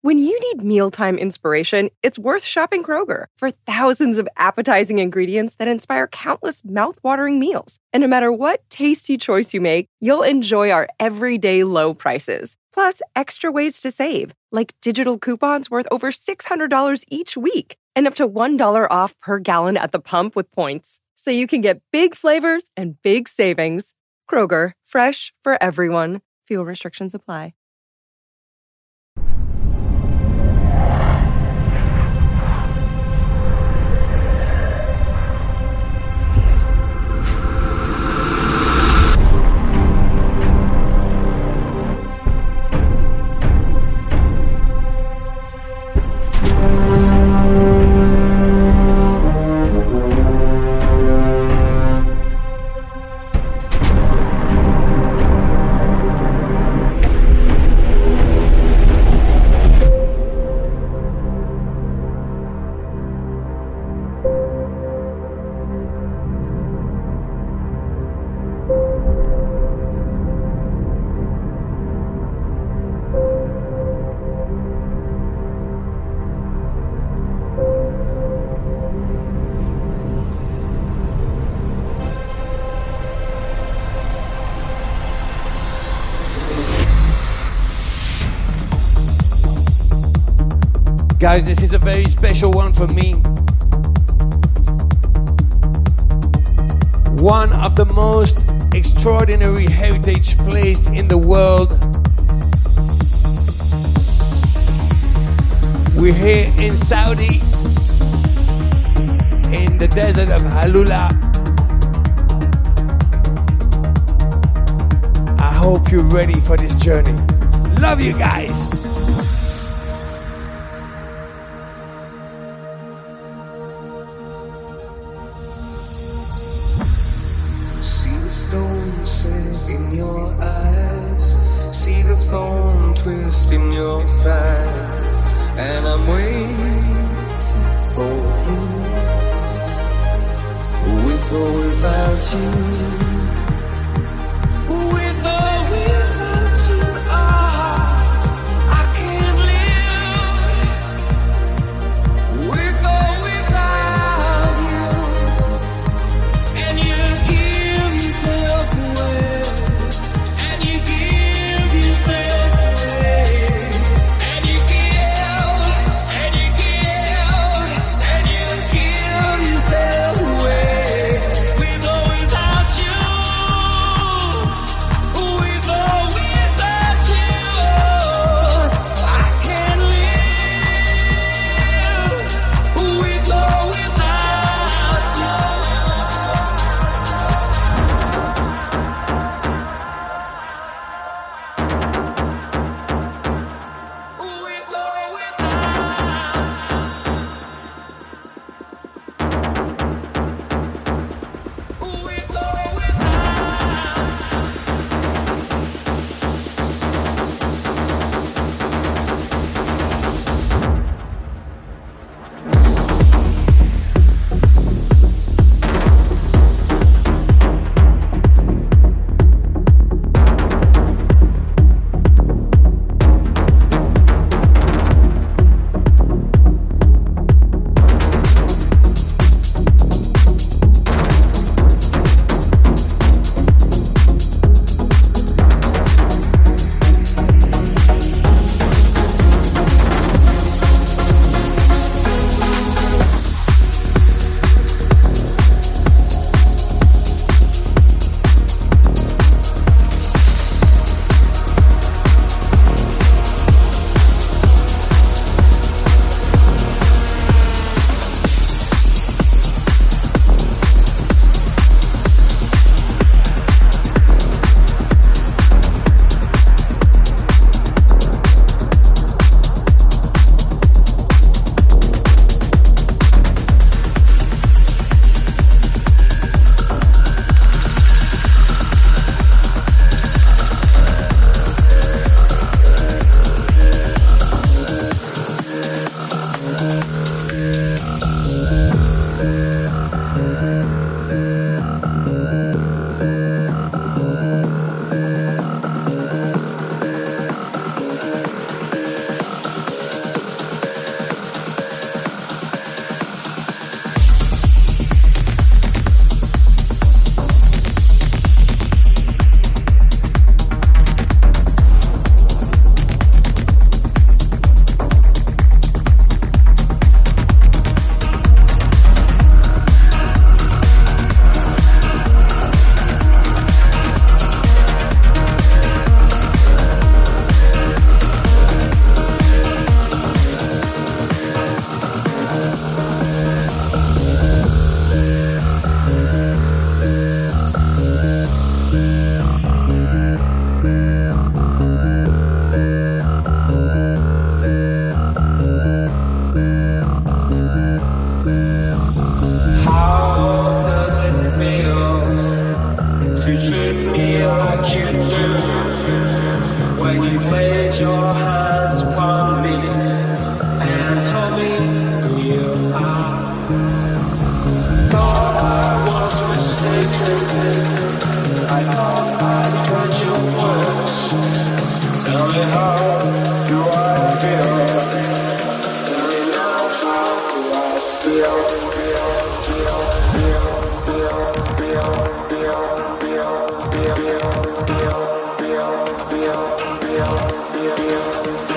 When you need mealtime inspiration, it's worth shopping Kroger for thousands of appetizing ingredients that inspire countless mouth-watering meals. And no matter what tasty choice you make, you'll enjoy our everyday low prices. Plus, extra ways to save, like digital coupons worth over $600 each week and up to $1 off per gallon at the pump with points. So you can get big flavors and big savings. Kroger, fresh for everyone. Fuel restrictions apply. Guys, this is a very special one for me. One of the most extraordinary heritage places in the world. We're here in Saudi, in the desert of Halula. I hope you're ready for this journey. Love you guys. In your eyes, see the thorn twist in your side, and I'm waiting for you, with or without you, with or without you. I can't live with or without you, and you give yourself away. You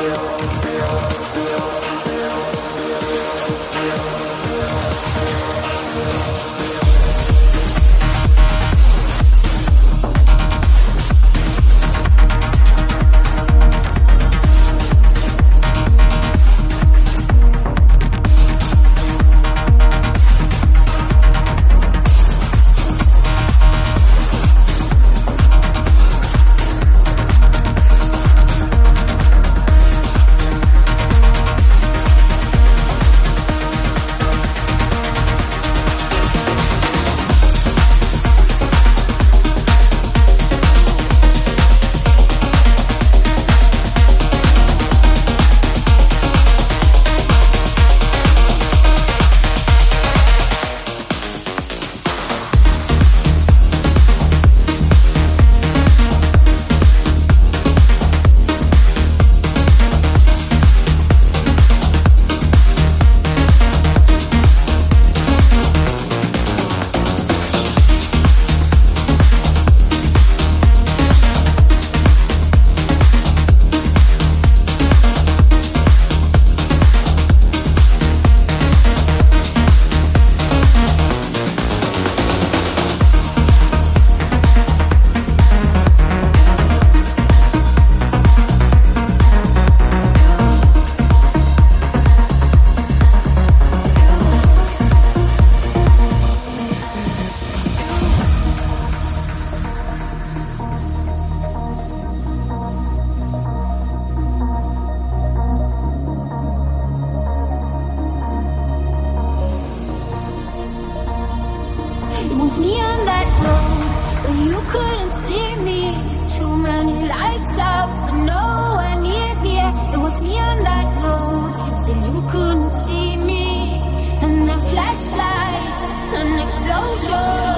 was me on that road where you couldn't see me. Too many lights out, but no one near me. It was me on that road, still you couldn't see me. And then flashlights, an explosion.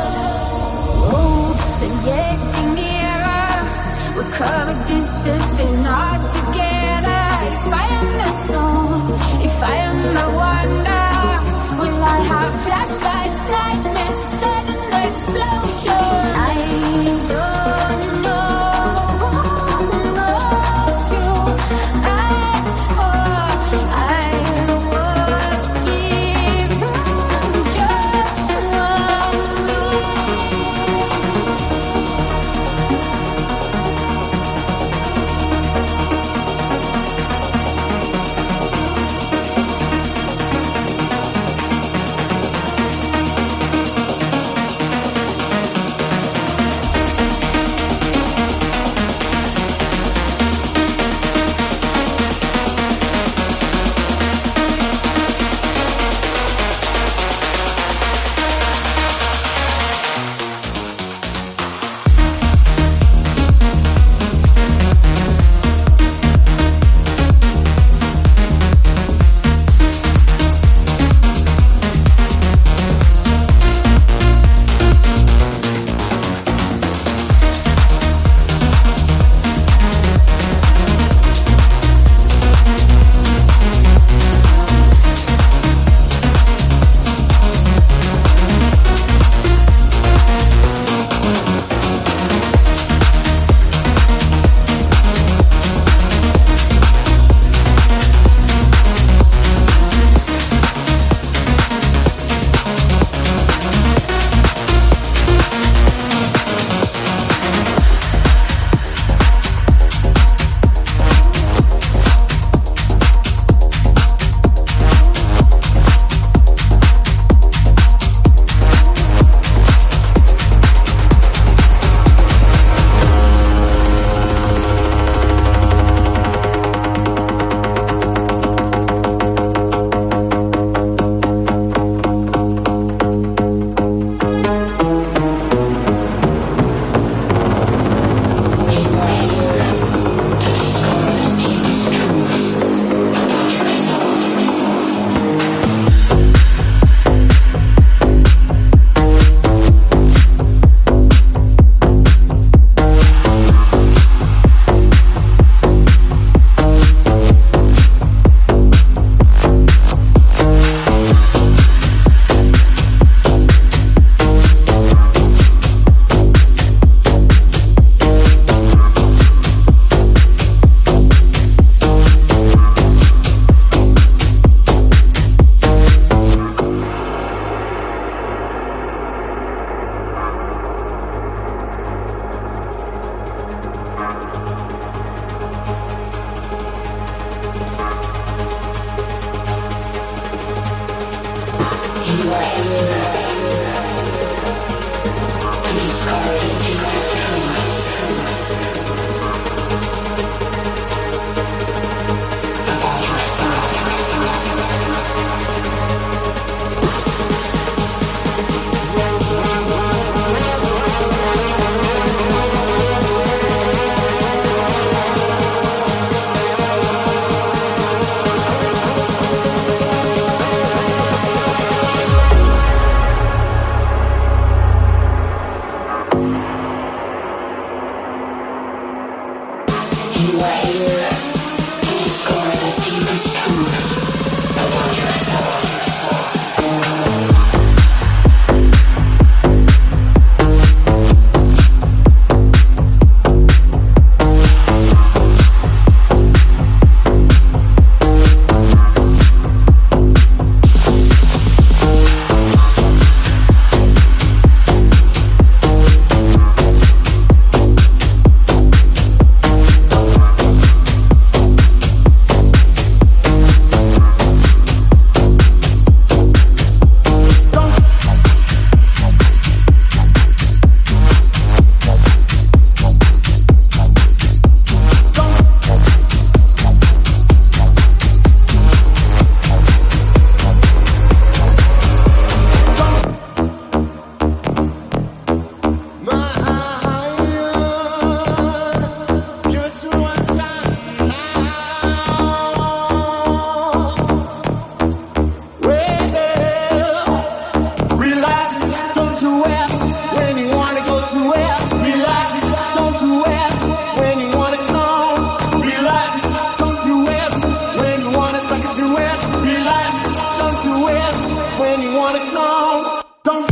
Roads are getting nearer. We covered distance, still not together. If I am the storm, if I am the wonder, will I have flashlights, nightmares, sudden explosion? I don't know what to ask for. I was given just one wanna come. Don't.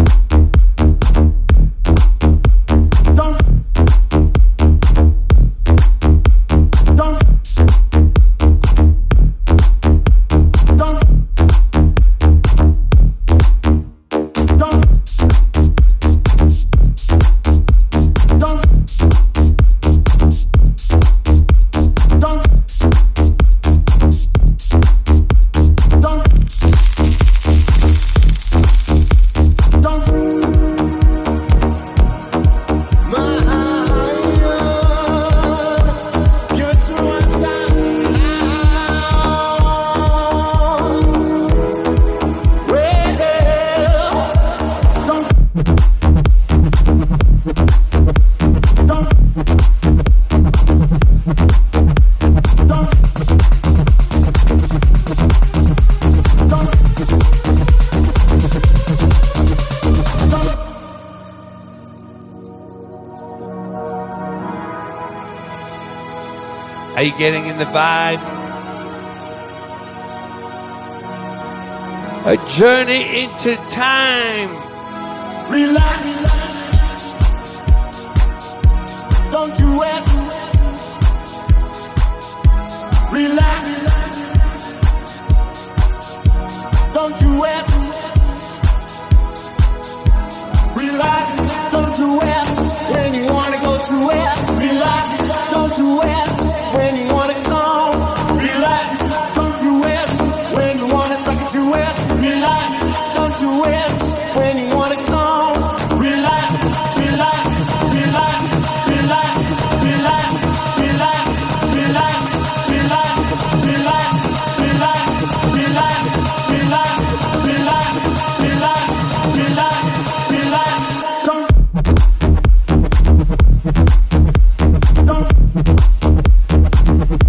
Are you getting in the vibe? A journey into time. Relax. Don't do it. Relax. Don't do it. Relax. Don't do it when you wanna go to it. Relax. Don't do it when you wanna come. Relax. Don't do it when you wanna suck it to it. Relax. Don't do it when you wanna come. Relax. Relax. Relax. Relax. Relax. Relax. Relax. Relax. Relax. Relax. Relax. Relax. Relax. Relax. Relax. Relax. Don't. Don't.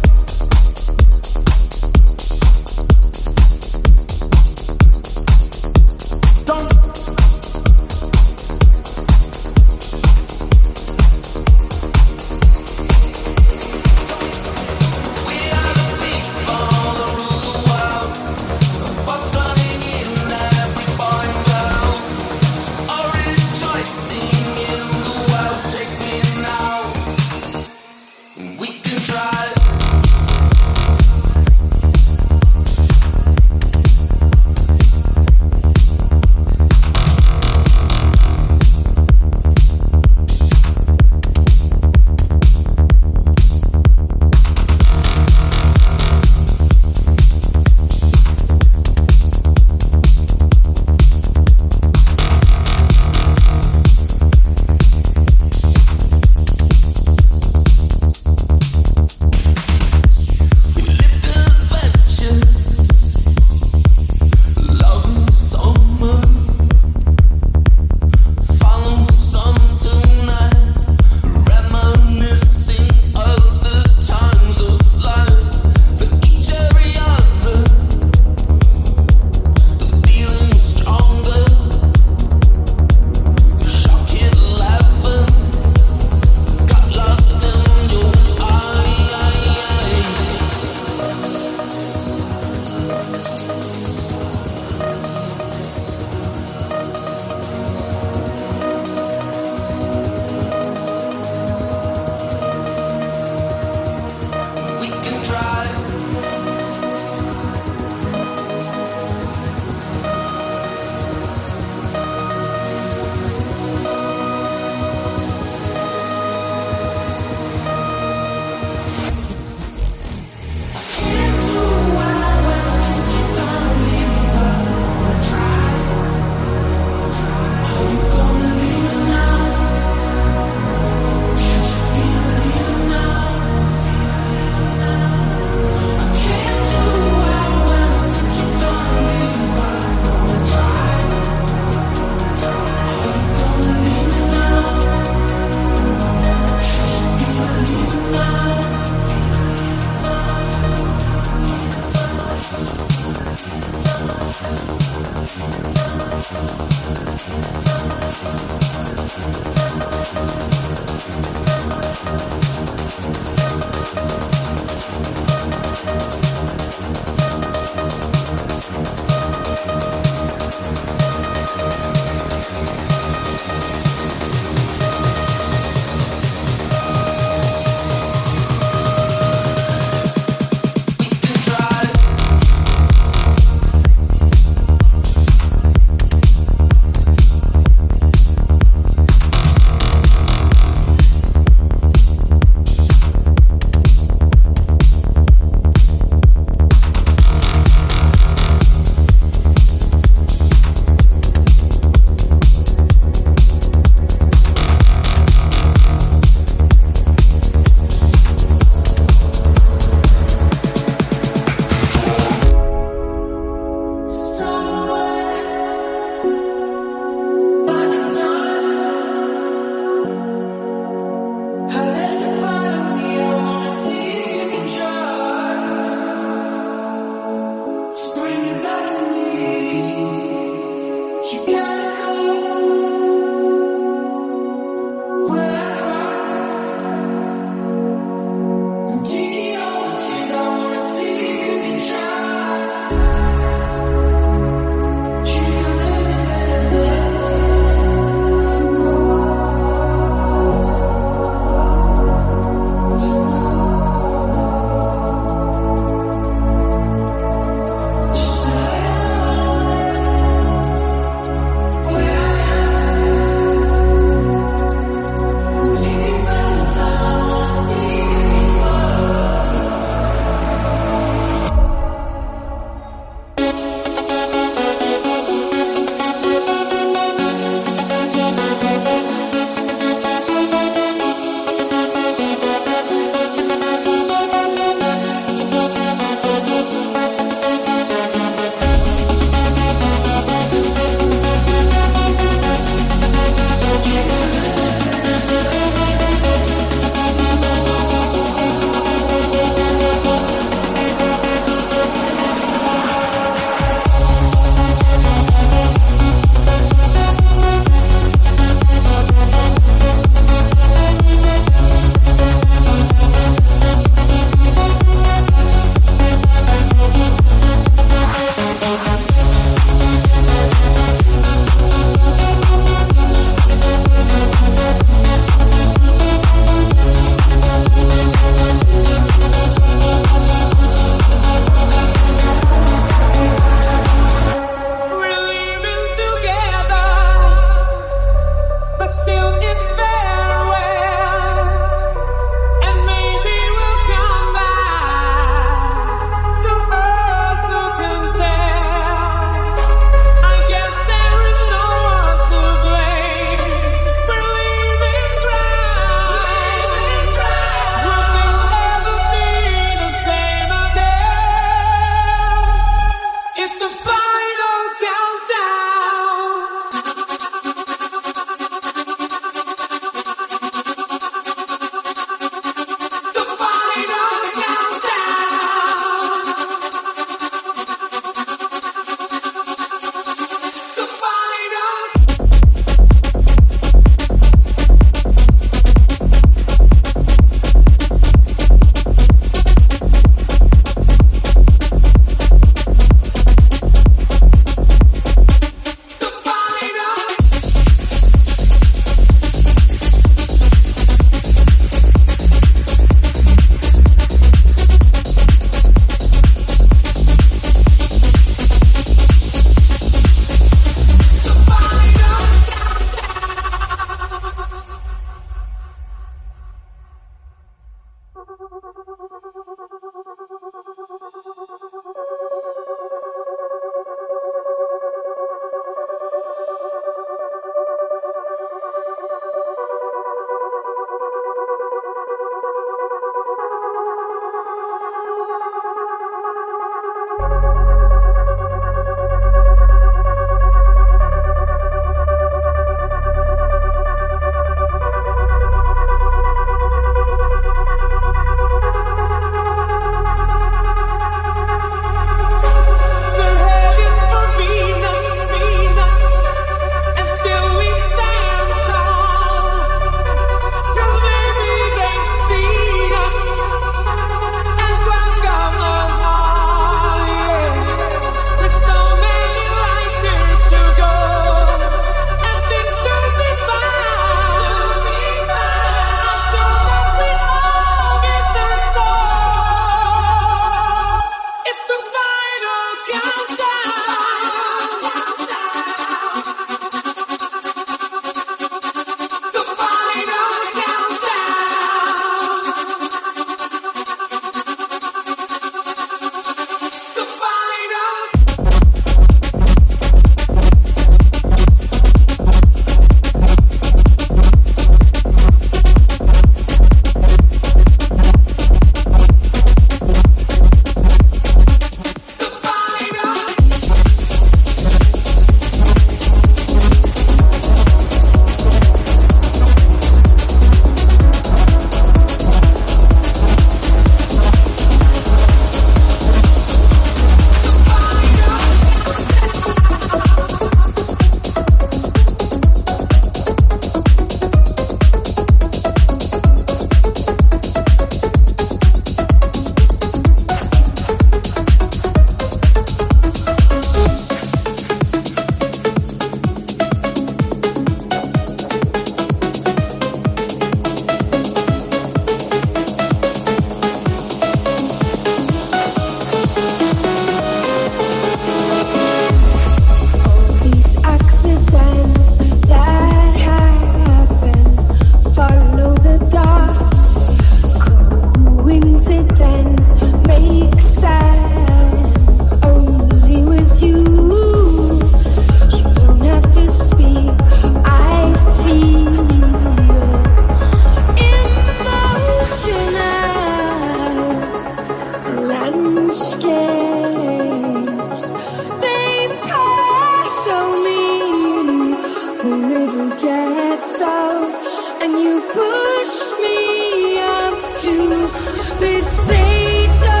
the riddle gets solved, and you push me up to this state of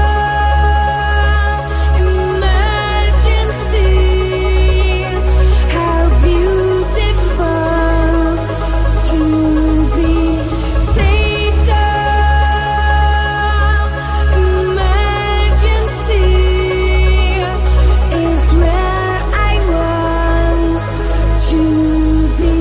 emergency. How beautiful to be state of emergency is where I want to be.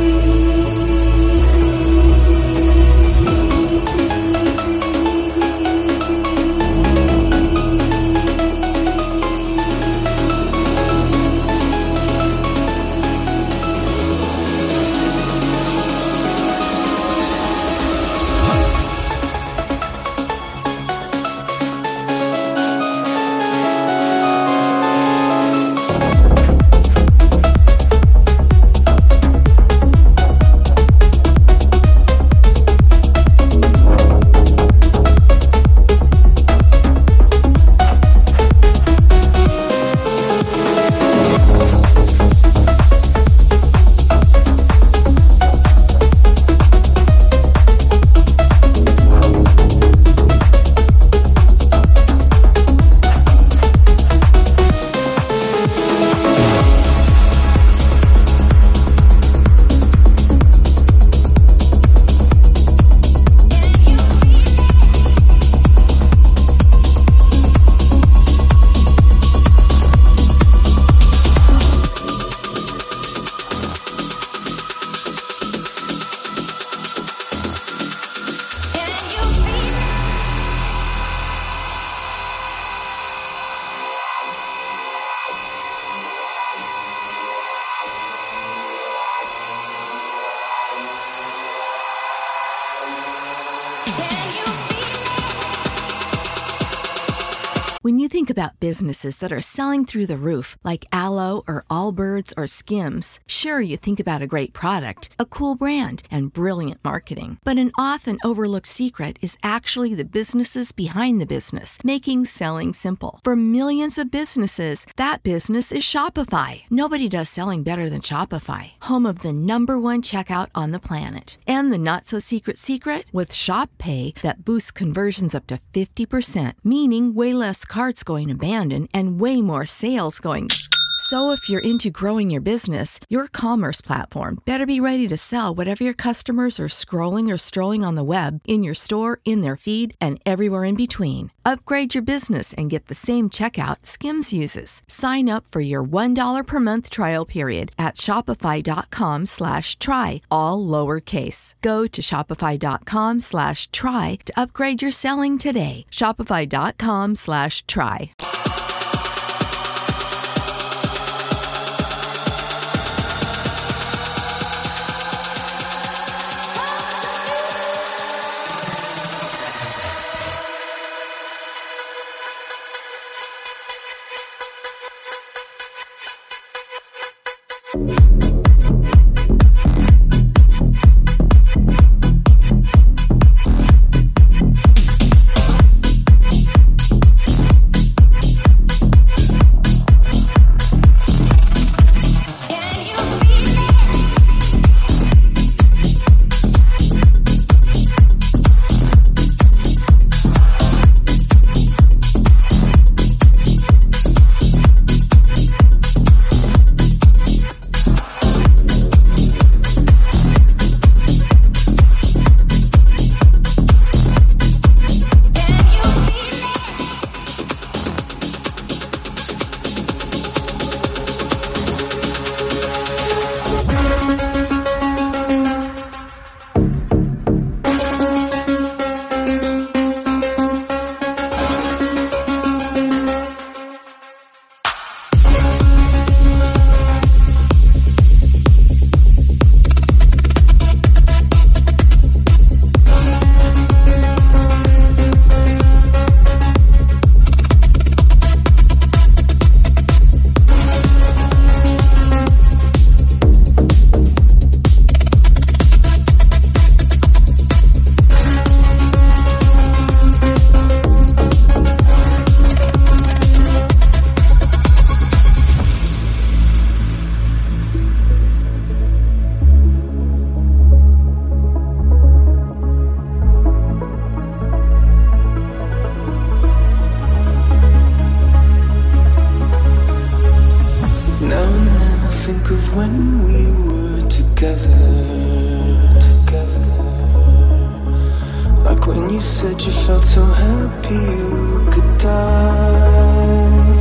When you think about businesses that are selling through the roof, like Aloe or Allbirds or Skims, sure, you think about a great product, a cool brand, and brilliant marketing. But an often overlooked secret is actually the businesses behind the business, making selling simple. For millions of businesses, that business is Shopify. Nobody does selling better than Shopify, home of the #1 checkout on the planet. And the not-so-secret secret? With Shop Pay that boosts conversions up to 50%, meaning way less carts going abandoned and way more sales going. So if you're into growing your business, your commerce platform better be ready to sell whatever your customers are scrolling or strolling on the web, in your store, in their feed, and everywhere in between. Upgrade your business and get the same checkout Skims uses. Sign up for your $1 per month trial period at shopify.com/try, all lowercase. Go to shopify.com/try to upgrade your selling today. Shopify.com/try. think of when we were together. Like when you said you felt so happy you could die.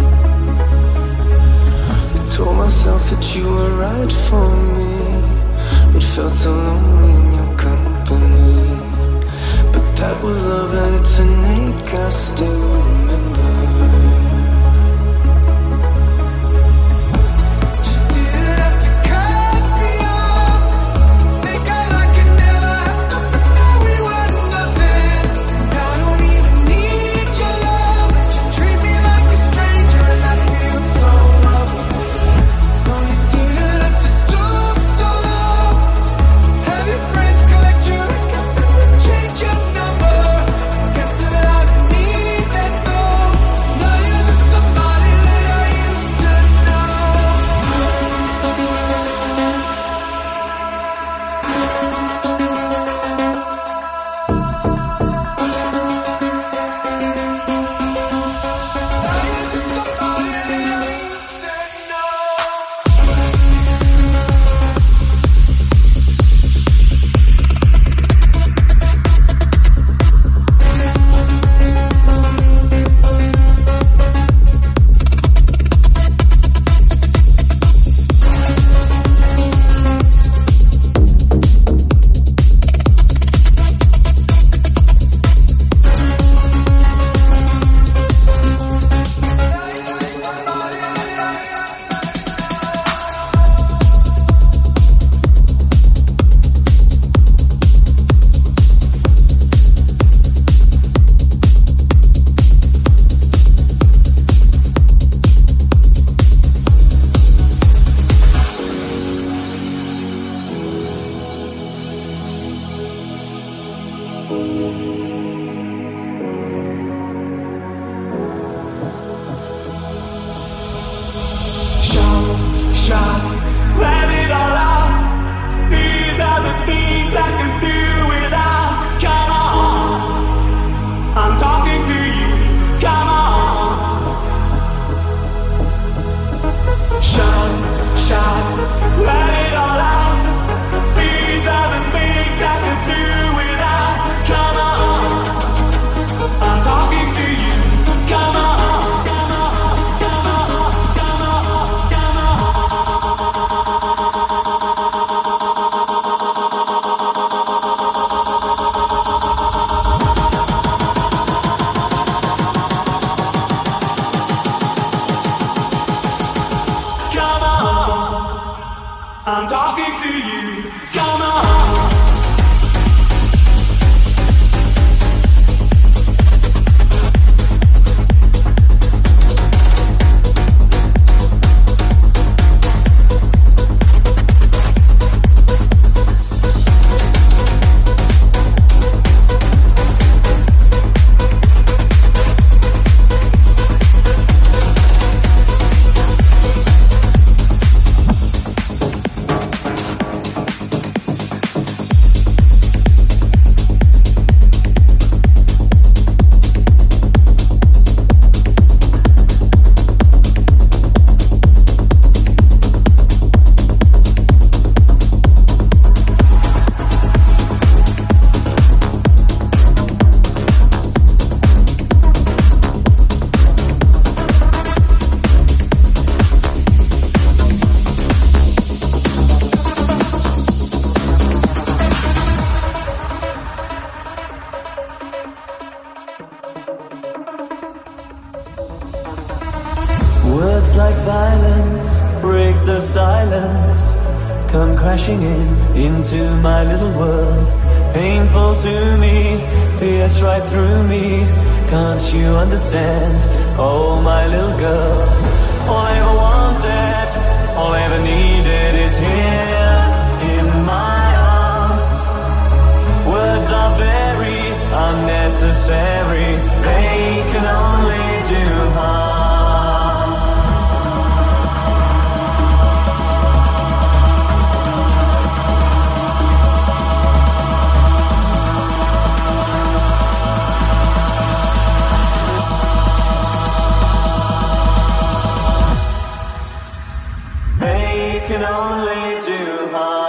I told myself that you were right for me, but felt so lonely in your company. But that was love and it's an ache I still remember. Like violence, break the silence, come crashing into my little world. Painful to me, pierce right through me. Can't you understand? Oh, my little girl. All I ever wanted, all I ever needed is here in my arms. Words are very unnecessary, they can only do harm. Hey can only do harm.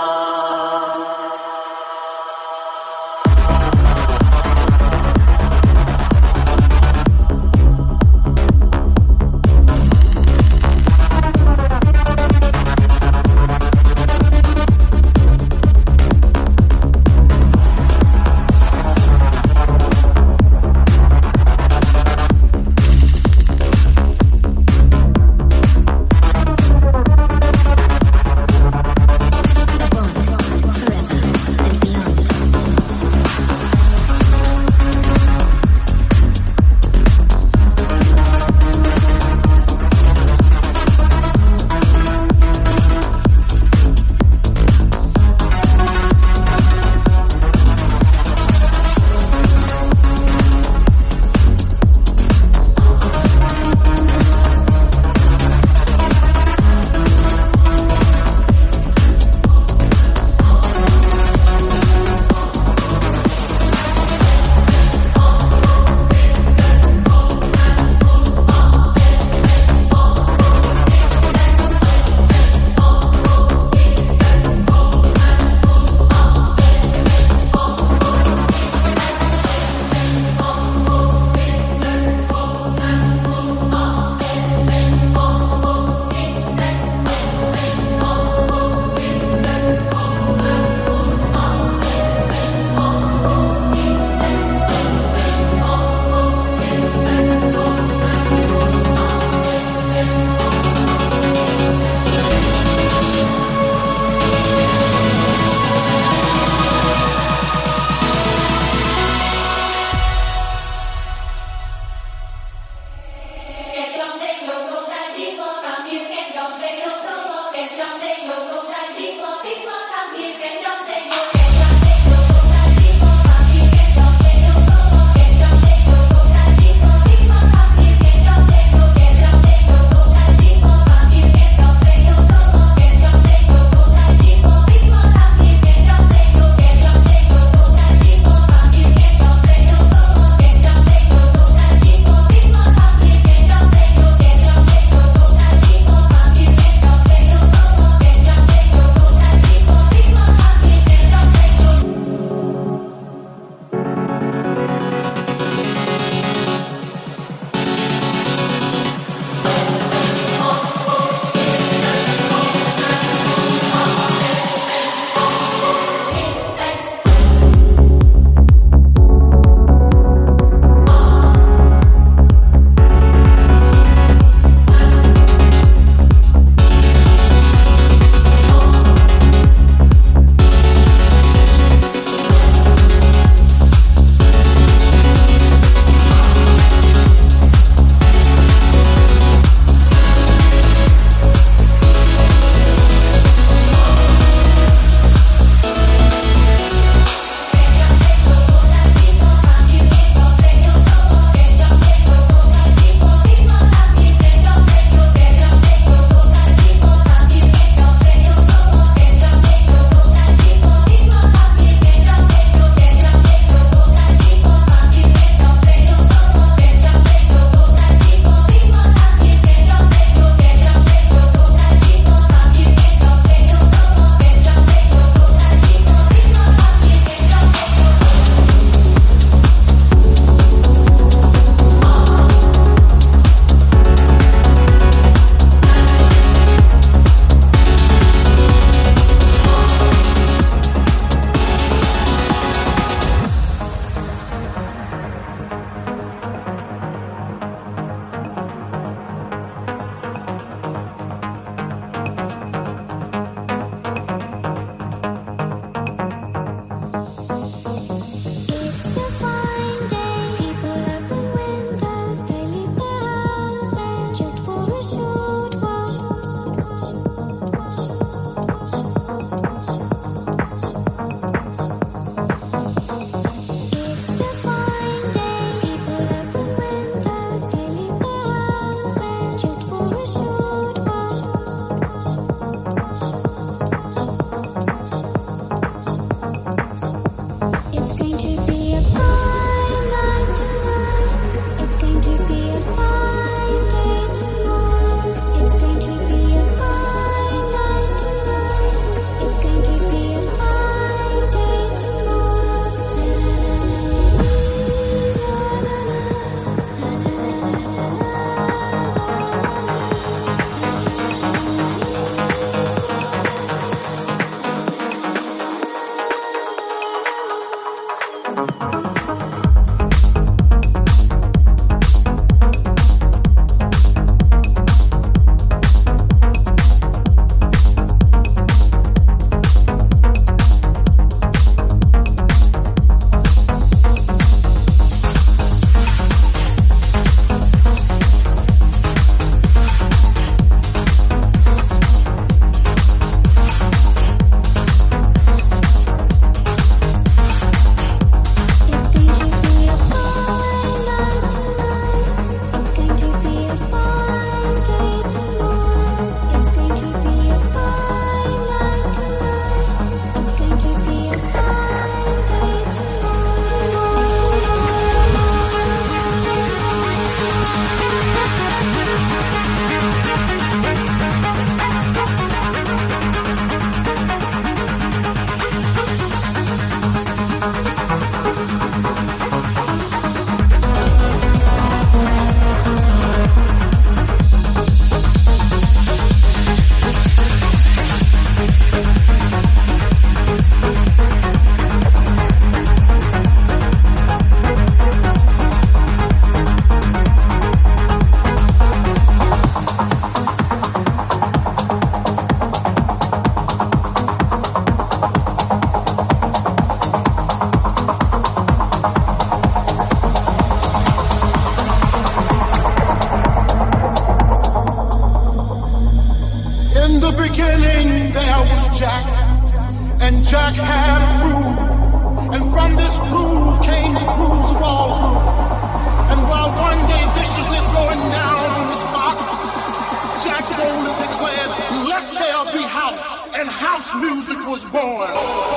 was Jack, and Jack had a groove, and from this groove came the grooves of all grooves. And while one day viciously throwing down on his box, Jack boldly declared, "Let there be house," and house music was born.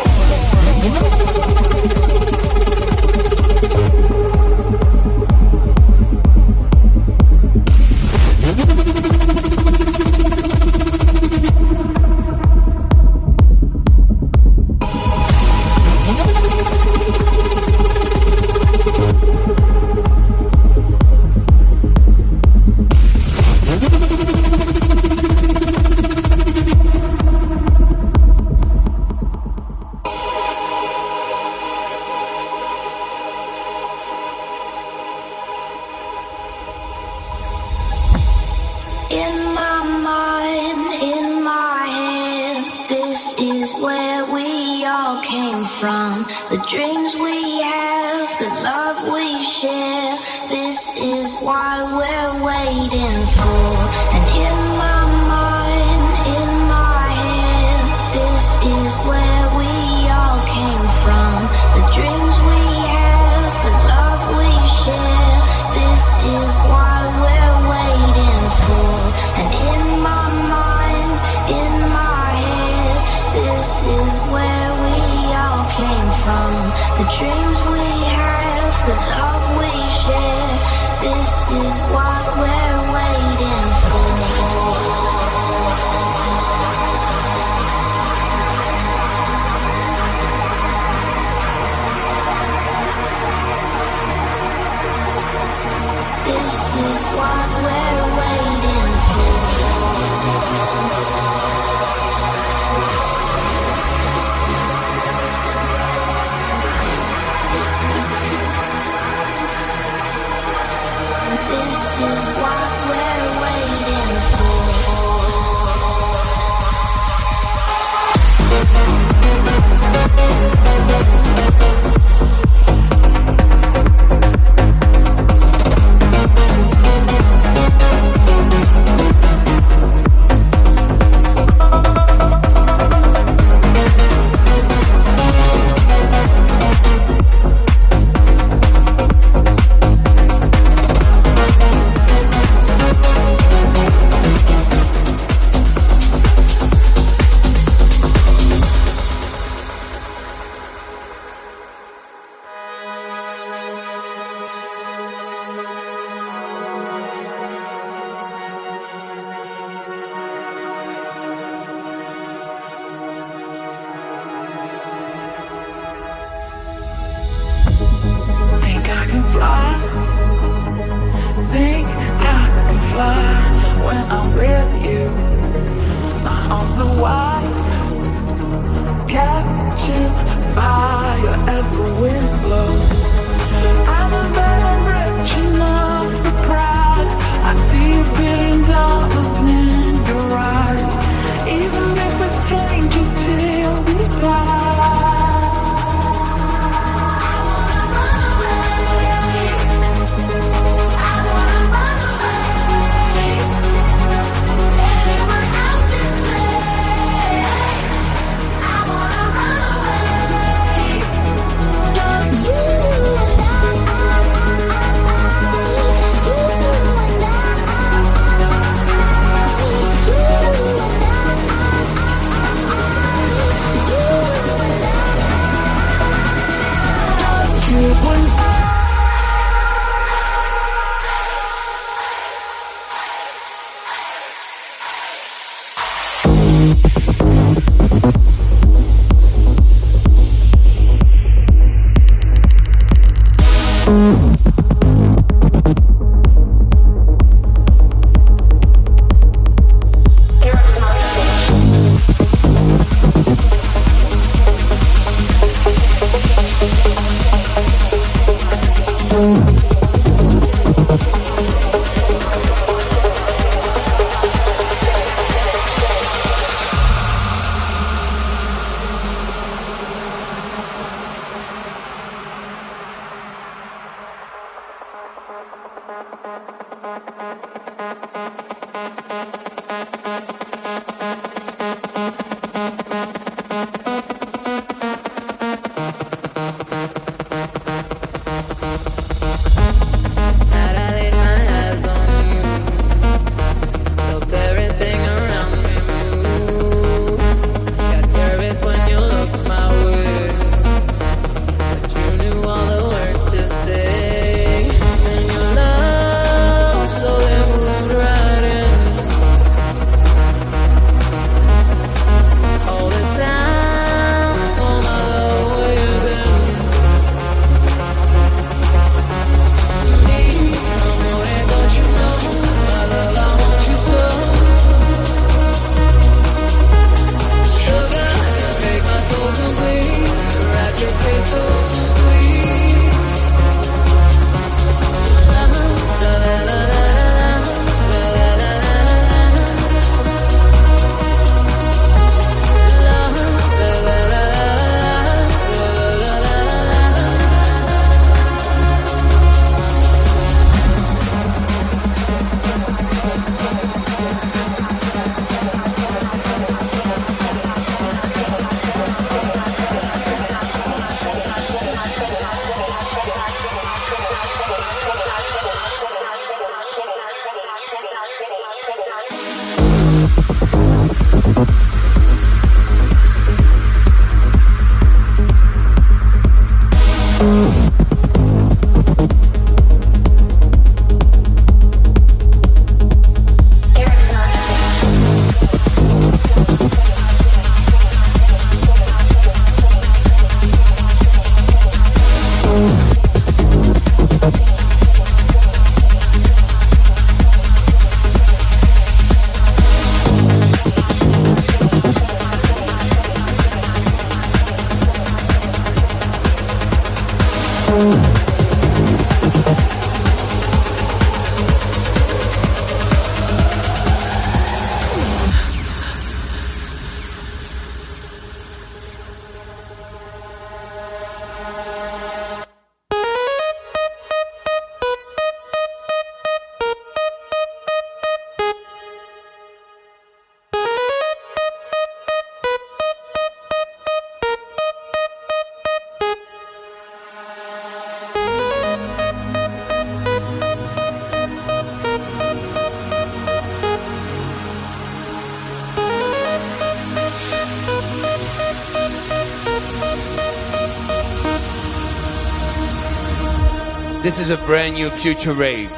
The dreams we have, the love we share, this is why we're waiting for. And in my mind, in my head, this is where we all came from. The dreams we have, the love we share, this is why we're waiting for. And in my mind, in my head, this is where we all came from. The dreams we have, the love we share, this is what we're waiting for. This is what we're waiting for. This is what we're waiting for. Just This is a brand new future rave.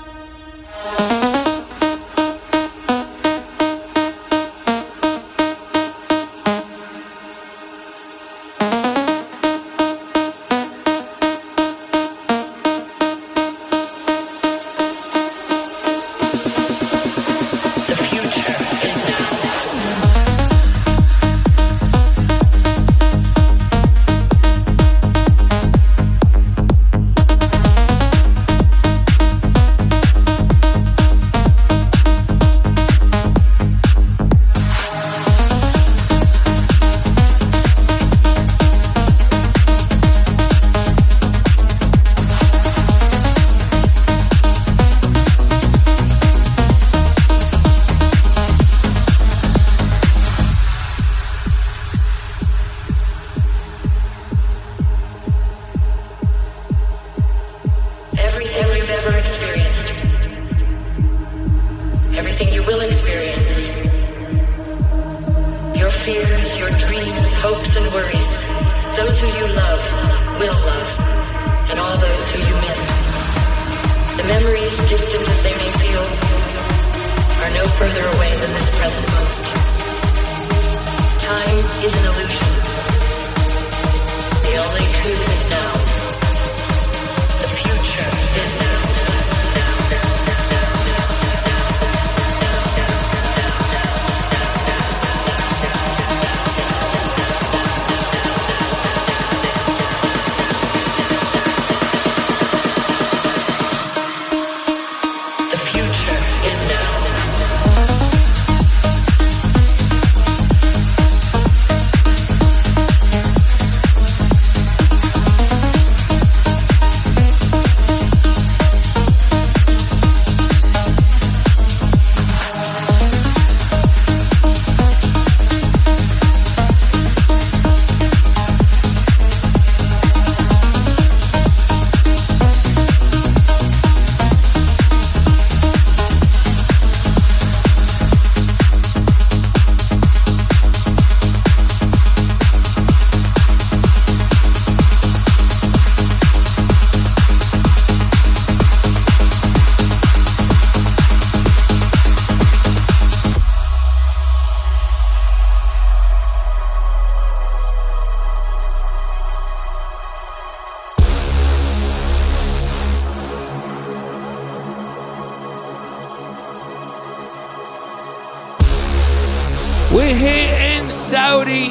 We're here in Saudi,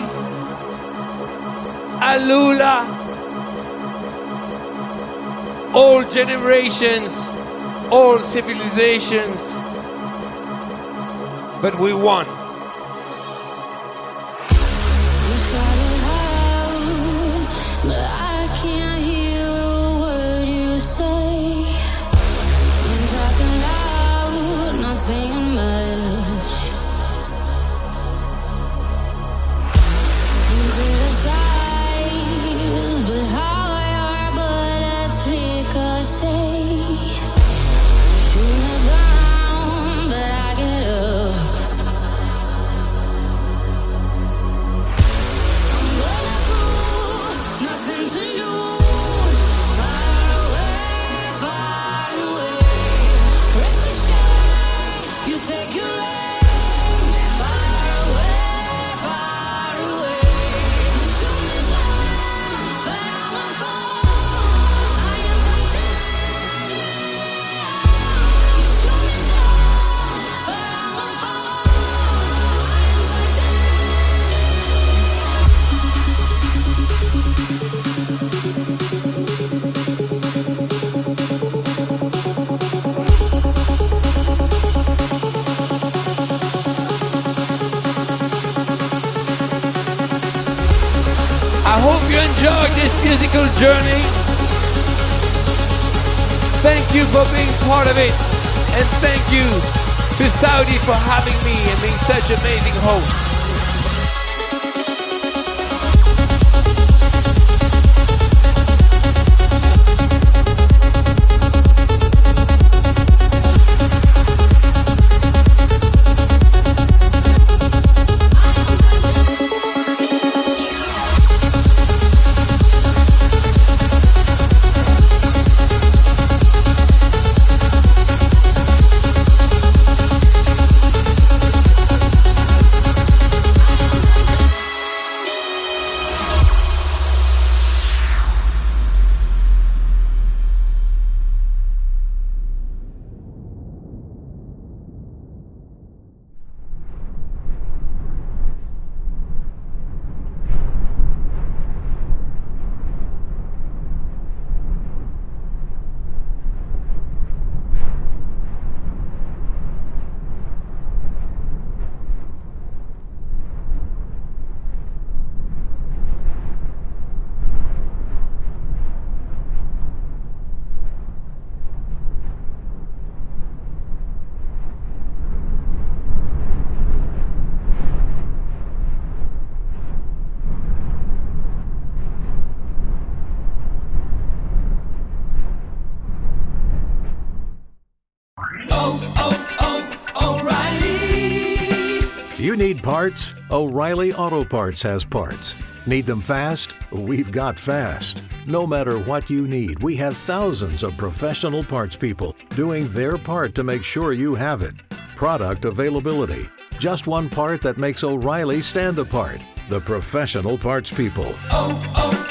Alula. All generations, all civilizations, but we won. I hope you enjoyed this musical journey. Thank you for being part of it. And thank you to Saudi for having me and being such an amazing host. You need parts? O'Reilly Auto Parts has parts. Need them fast? We've got fast. No matter what you need, we have thousands of professional parts people doing their part to make sure you have it. Product availability. Just one part that makes O'Reilly stand apart. The professional parts people.